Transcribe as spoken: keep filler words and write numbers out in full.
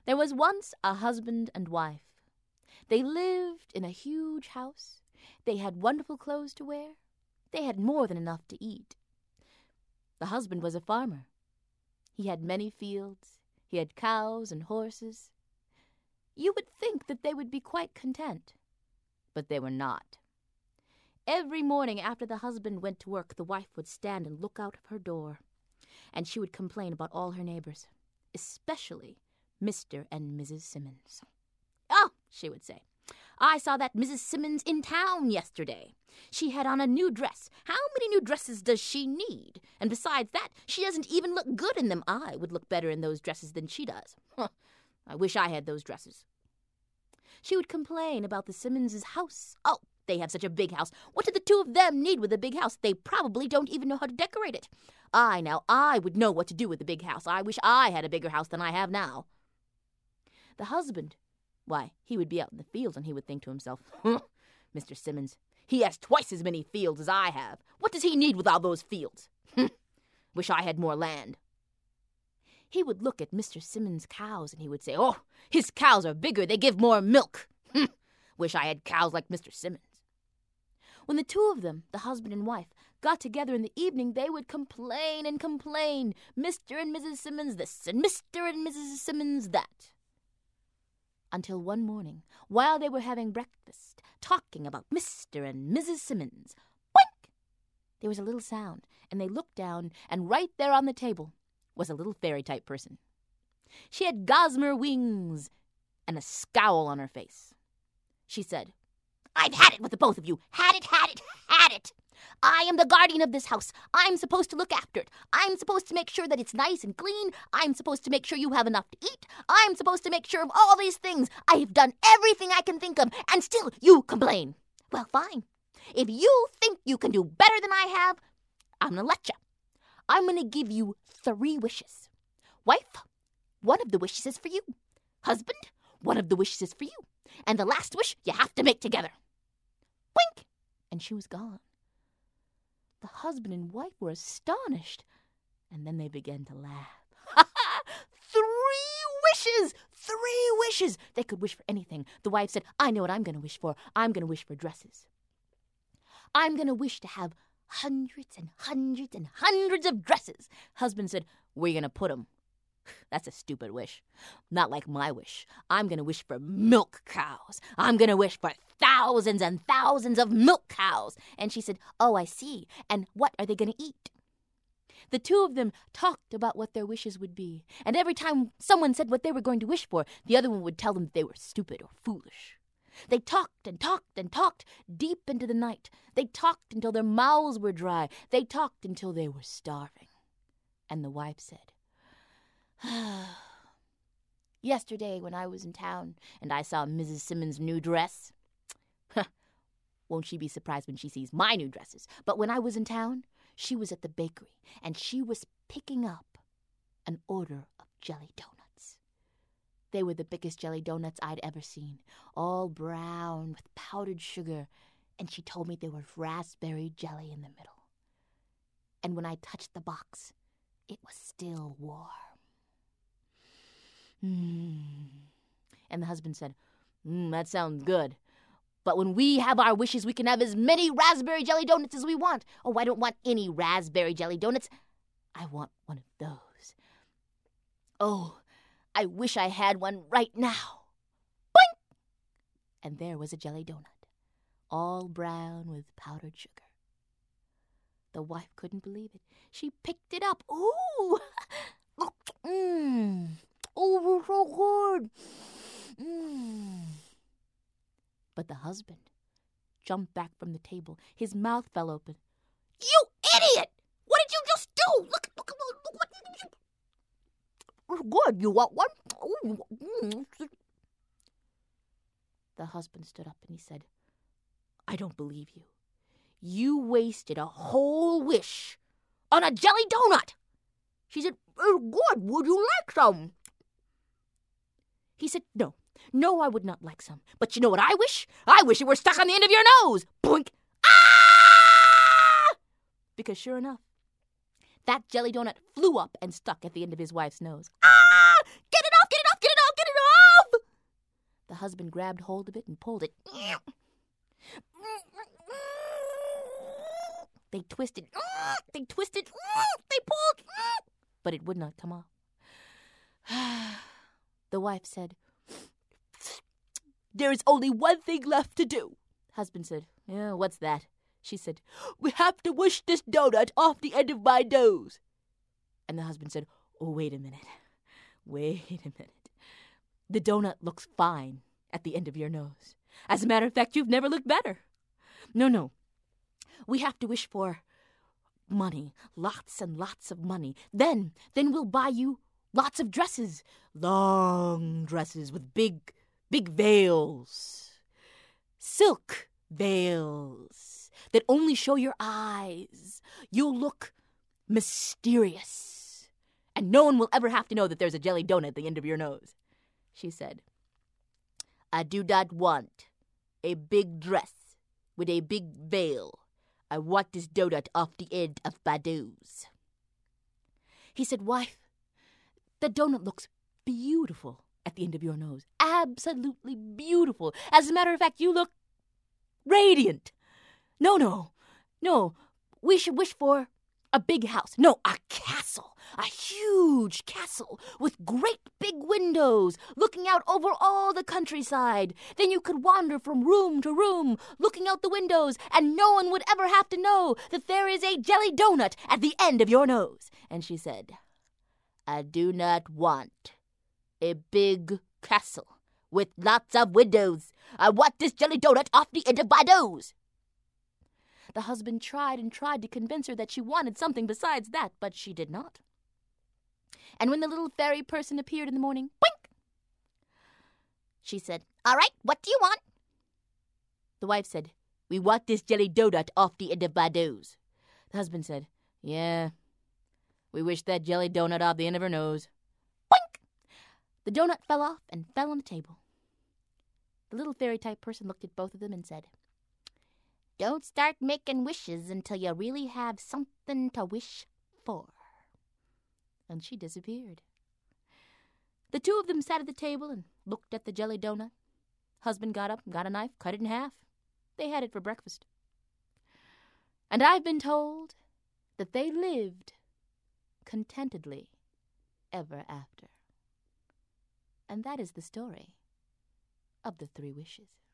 There was once a husband and wife. They lived in a huge house. They had wonderful clothes to wear. They had more than enough to eat. The husband was a farmer. He had many fields. He had cows and horses. You would think that they would be quite content, but they were not. Every morning after the husband went to work, the wife would stand and look out of her door, and she would complain about all her neighbors, especially Mister and Missus Simmons. "Oh," she would say, "I saw that Missus Simmons in town yesterday. She had on a new dress. How many new dresses does she need? And besides that, she doesn't even look good in them. I would look better in those dresses than she does. Huh, I wish I had those dresses." She would complain about the Simmons' house. "Oh, they have such a big house. What do the two of them need with a big house? They probably don't even know how to decorate it. I, now, I would know what to do with a big house. I wish I had a bigger house than I have now." The husband, why, he would be out in the field and he would think to himself, "Huh, Mister Simmons, he has twice as many fields as I have. What does he need with all those fields? Hm, wish I had more land." He would look at Mister Simmons' cows and he would say, "Oh, his cows are bigger. They give more milk. Hm, wish I had cows like Mister Simmons." When the two of them, the husband and wife, got together in the evening, they would complain and complain. Mister and Missus Simmons this and Mister and Missus Simmons that. Until one morning, while they were having breakfast, talking about Mister and Missus Simmons, boink! There was a little sound, and they looked down, and right there on the table was a little fairy-type person. She had gossamer wings and a scowl on her face. She said, "I've had it with the both of you. Had it, had it, had it. I am the guardian of this house. I'm supposed to look after it. I'm supposed to make sure that it's nice and clean. I'm supposed to make sure you have enough to eat. I'm supposed to make sure of all these things. I have done everything I can think of, and still you complain. Well, fine. If you think you can do better than I have, I'm going to let you. I'm going to give you three wishes. Wife, one of the wishes is for you. Husband, one of the wishes is for you. And the last wish you have to make together." Wink! And she was gone. The husband and wife were astonished, and then they began to laugh. "Ha ha! Three wishes! Three wishes! They could wish for anything." The wife said, "I know what I'm going to wish for. I'm going to wish for dresses. I'm going to wish to have hundreds and hundreds and hundreds of dresses." Husband said, "Where are you going to put them?" "That's a stupid wish. Not like my wish. I'm going to wish for milk cows. I'm going to wish for thousands and thousands of milk cows." And she said, "Oh, I see. And what are they going to eat?" The two of them talked about what their wishes would be. And every time someone said what they were going to wish for, the other one would tell them that they were stupid or foolish. They talked and talked and talked deep into the night. They talked until their mouths were dry. They talked until they were starving. And the wife said, "Yesterday when I was in town and I saw Missus Simmons' new dress, won't she be surprised when she sees my new dresses? But when I was in town, she was at the bakery and she was picking up an order of jelly donuts. They were the biggest jelly donuts I'd ever seen, all brown with powdered sugar, and she told me there was raspberry jelly in the middle. And when I touched the box, it was still warm." Mm. And the husband said, mm, "That sounds good. But when we have our wishes, we can have as many raspberry jelly donuts as we want." "Oh, I don't want any raspberry jelly donuts. I want one of those. Oh, I wish I had one right now." Boink! And there was a jelly donut, all brown with powdered sugar. The wife couldn't believe it. She picked it up. Ooh! Mmm! Oh, so good. Mm. But the husband jumped back from the table. His mouth fell open. "You idiot! What did you just do? Look, look, look, look what did you do? Good, you want one?" Mm. The husband stood up and he said, "I don't believe you. You wasted a whole wish on a jelly donut." She said, "Oh, good, would you like some?" He said, "No, no, I would not like some. But you know what I wish? I wish it were stuck on the end of your nose." Boink! Ah! Because sure enough, that jelly donut flew up and stuck at the end of his wife's nose. "Ah! Get it off, get it off, get it off, get it husband grabbed hold of it and pulled it. They twisted. They twisted. They pulled. But it would not come off. The wife said, "There is only one thing left to do." Husband said, "Yeah, what's that?" She said, "We have to wish this donut off the end of my nose." And the husband said, "Oh, wait a minute. Wait a minute. The donut looks fine at the end of your nose. As a matter of fact, you've never looked better. No, no. We have to wish for money, lots and lots of money. Then, then we'll buy you lots of dresses, long dresses with big, big veils, silk veils that only show your eyes. You'll look mysterious, and no one will ever have to know that there's a jelly donut at the end of your nose." She said, "I do not want a big dress with a big veil. I want this donut off the end of my nose." He said, "Wife, the donut looks beautiful at the end of your nose. Absolutely beautiful. As a matter of fact, you look radiant. No, no, no. We should wish for a big house. No, a castle. A huge castle with great big windows looking out over all the countryside. Then you could wander from room to room looking out the windows, and no one would ever have to know that there is a jelly donut at the end of your nose." And she said, "I do not want a big castle with lots of windows. I want this jelly donut off the end of my nose." The husband tried and tried to convince her that she wanted something besides that, but she did not. And when the little fairy person appeared in the morning, boink, she said, "All right, what do you want?" The wife said, "We want this jelly donut off the end of my nose." The husband said, "Yeah, we wish that jelly donut off the end of her nose." Boink! The donut fell off and fell on the table. The little fairy-type person looked at both of them and said, "Don't start making wishes until you really have something to wish for." And she disappeared. The two of them sat at the table and looked at the jelly donut. Husband got up and got a knife, cut it in half. They had it for breakfast. And I've been told that they lived contentedly ever after. And that is the story of the three wishes.